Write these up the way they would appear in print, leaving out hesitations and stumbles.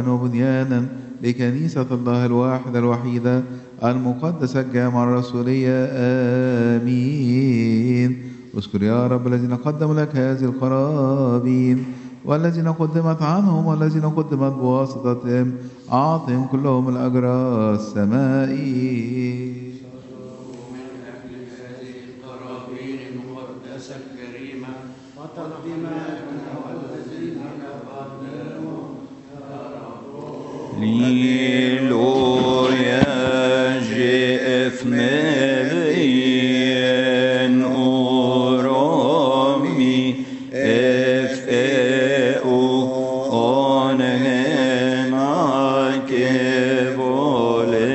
وفقا وبنيانا لكنيسة الله الواحدة الوحيدة المقدسة الجامعة الرسولية. آمين. اذكر يا رب الذين قدموا لك هذه القرابين والذين قدمت عنهم والذين قدمت بواسطتهم، أعطهم كلهم الأجر السمائي. Alleluia, GF Merien Oromi FEO Onena Kevole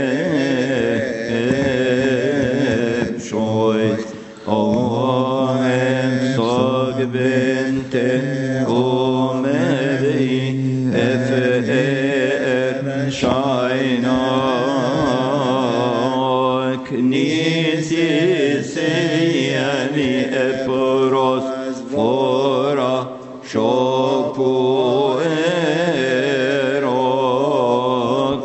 Shoit Oem Sogbente Omeri Shainak Nisi Seyani Eporos Fora Shopu Erok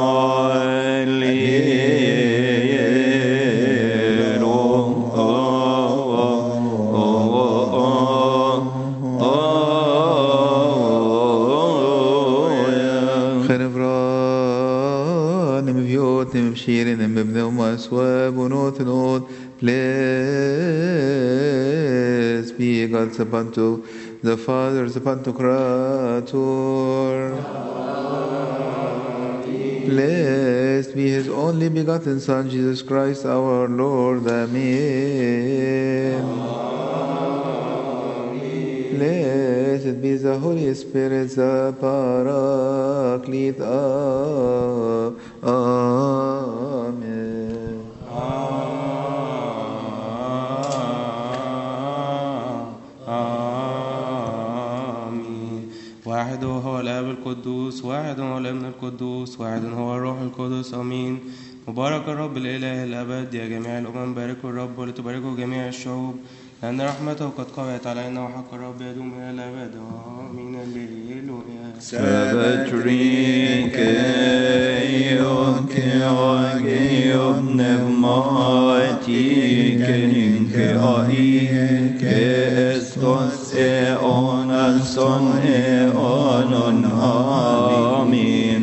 Blessed be God the Father, the Pantocrator. Blessed be His only begotten Son, Jesus Christ our Lord. Amen. Blessed be the Holy Spirit, the Paraclete. Amen. آمين. واحد هو الآب القدوس، واحد هو الابن القدوس، واحد هو الروح القدس. آمين. مبارك الرب الإله الأبد يا جميع الأمم، باركوا الرب ولتباركوا جميع الشعوب، لأن رحمته قد قويت علينا وحق الرب يدوم إلى الأبد. آمين. الليلويا. Sabatrike Georgium Pneumatike Ninke Aike Estos Eonason Eonon. Amin.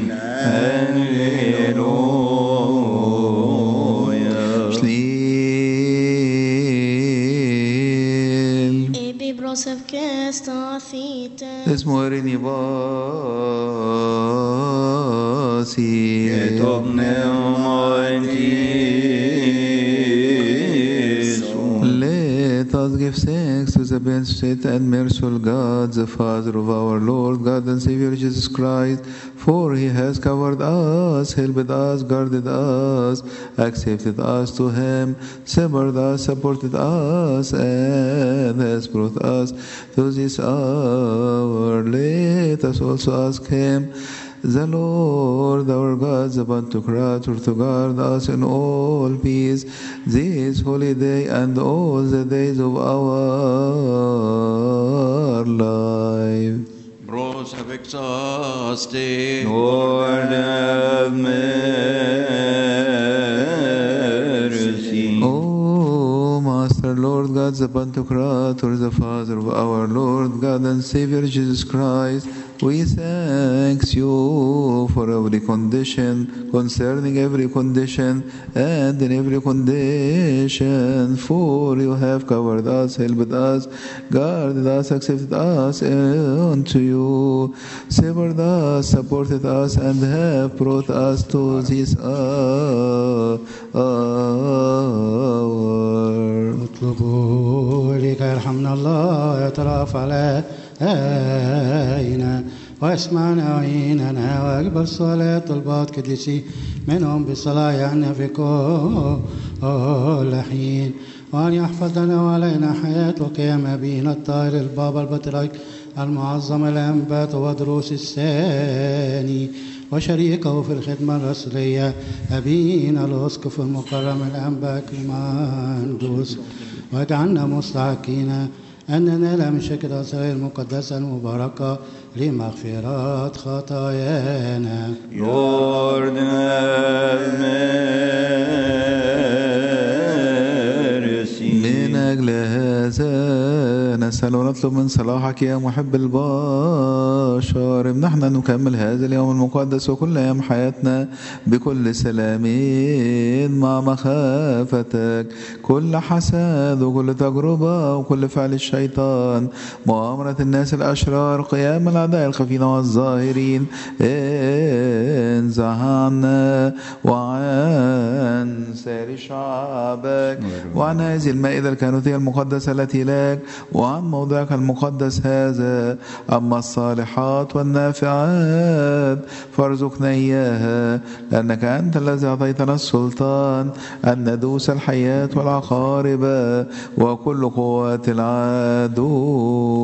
Alleluia. Joseph Kestathite. اسمورني باسي Etob Neumantis. Let us give thanks to the beneficent and merciful God, the Father of our Lord, God and Savior Jesus Christ, for He has covered us, helped us, guarded us, accepted us to Him, severed us, supported us, and has brought us to this hour. Let us also ask Him, the Lord our God, the Pantocrator, to guard us in all peace this holy day and all the days of our life. Bros have exhausted. Lord have mercy. O Master, Lord God, the Pantocrator, the Father of our Lord God and Savior Jesus Christ, we thank you for every condition, concerning every condition and in every condition, for you have covered us, helped us, guarded us, accepted us unto you, severed us, supported us, and have brought us to this hour. اطلبوا لك يرحمنا الله يترافع علينا واسمعنا وعيننا واقبل صلاة طلبات قديسي منهم بالصلاة عنا في كل حين، وأن يحفظنا وعلينا حياة وقيام أبينا الطاهر البابا البطريرك المعظم الأنبات ودروس الثاني وشريكه في الخدمة الرسولية أبينا الأسقف المكرم الأنبا كليماندوس، واجعلنا مستحقين أن ننال من شركة الأسرار المقدسة المباركة لمغفرة خطايانا. Lord have mercy. من أجل هذا نسأل ونطلب من صلاحك يا محب البشر، امنحنا أن نكمل هذا اليوم المقدس وكل أيام حياتنا بكل سلام مع مخافتك، كل حسد وكل تجربة وكل فعل الشيطان، مؤامرة الناس الأشرار، قيام الأعداء الخفين والظاهرين، انزع عنا وعن سائر شعبك وعن هذه المائدة الكهنوتية المقدسة التي لك وعن موضعك المقدس هذا. أما الصالحات والنافعات فارزقنا إياها، لأنك أنت الذي أعطيتنا السلطان أن ندوس الحياة والعقارب وكل قوات العدو.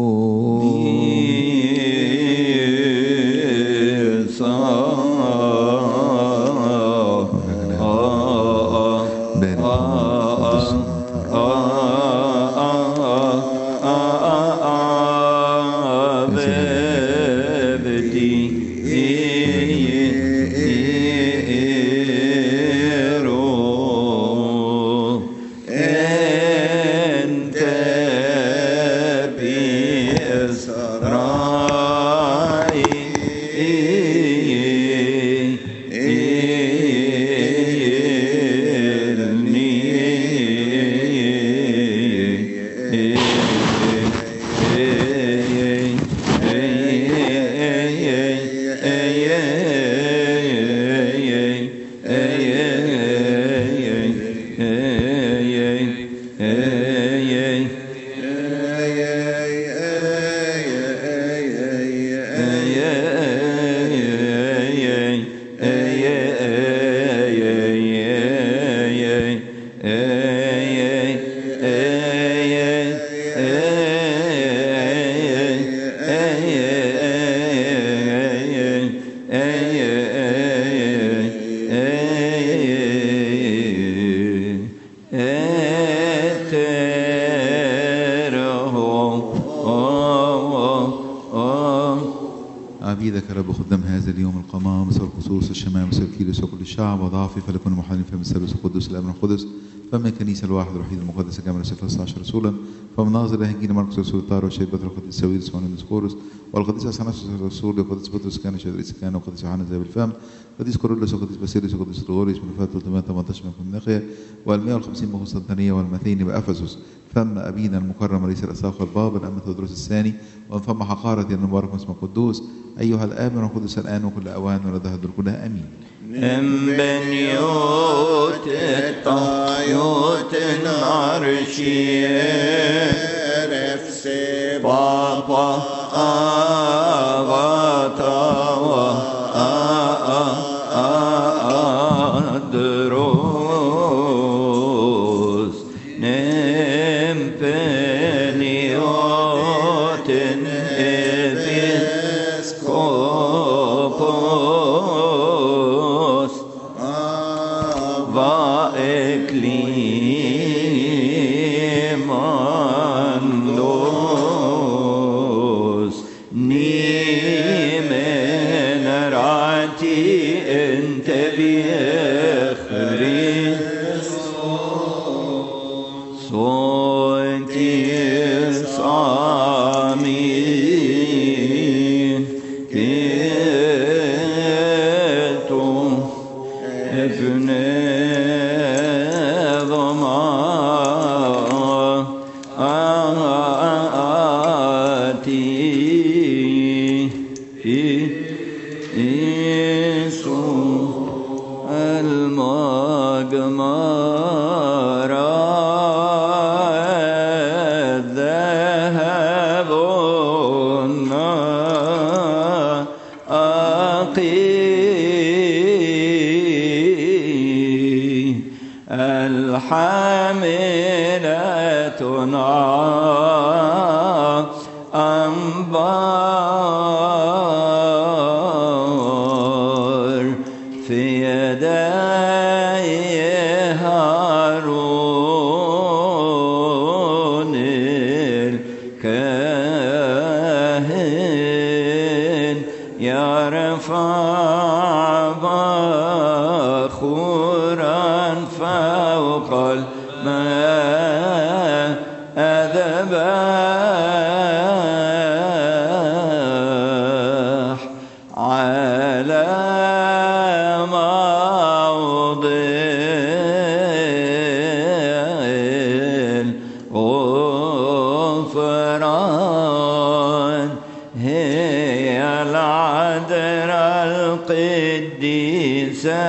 عبيدك يا رب خدام هذا اليوم القمامس والخصوص الشمامس والكيلس وكل الشعب وضعفي فلكون محلين فم الثالوث القدوس الامن القدس فمن الكنيسه الواحد الوحيد المقدس الجامع الرسول 13 رسولا فمن ناظر انجيل مرقس رسول طار وشهيد بطرس القديس ساويرس وعنون سكورس والقديس اثناسيوس الرسول والقديس بطرس كان شادريس كان والقديس يوحنا ذهب الفم والقديس كورولوس والقديس باسيليوس والقديس غريغوريوس من الفات 318 من فمناقيا وال150 من قسطنطينيه وال200 بافسس فم ابينا المكرم رئيس الاساقفه البابا الامه تودروس الثاني ومن فم حقاره المبارك اسمه القدوس ايها الاب والقدس الان وكل اوان ولدها الدور كلها امين. بنيوت الطيوت العرشي رفسي بابا آغاتا دروس نم بنيوت إبسكوبوس وإكليماندوس نيمن راتي انت بيخري صوتي صامين كيتو ابن حاملة أنبار في يدي هارون ما أذبح على موضع الغفران هي العذراء القديسة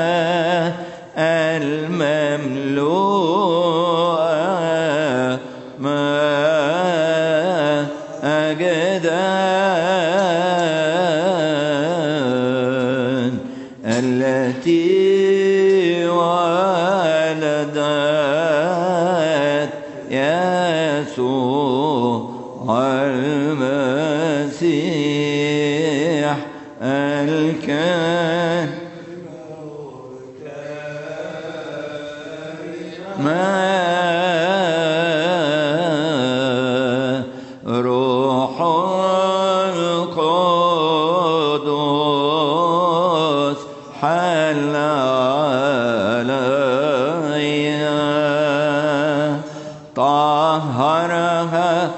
المملوءة ما أجدان التي ولدت يسوع المسيح الكامل روح القدس حل عليها طهرها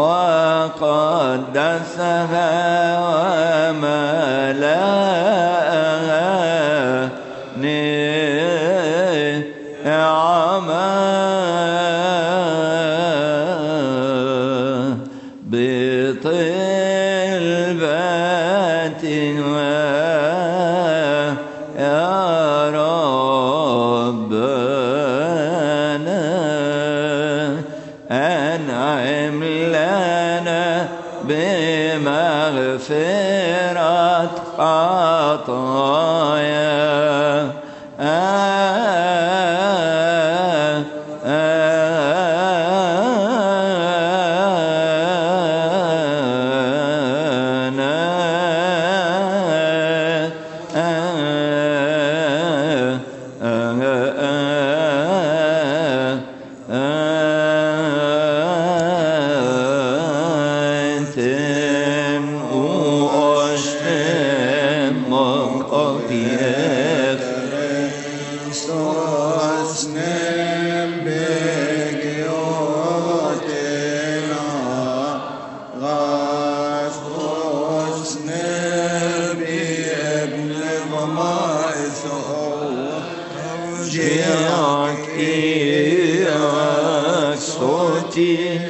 وقدسها وملأها نعما بطلبة يا ربنا أنعم لنا بمغفرة خطايا صوتي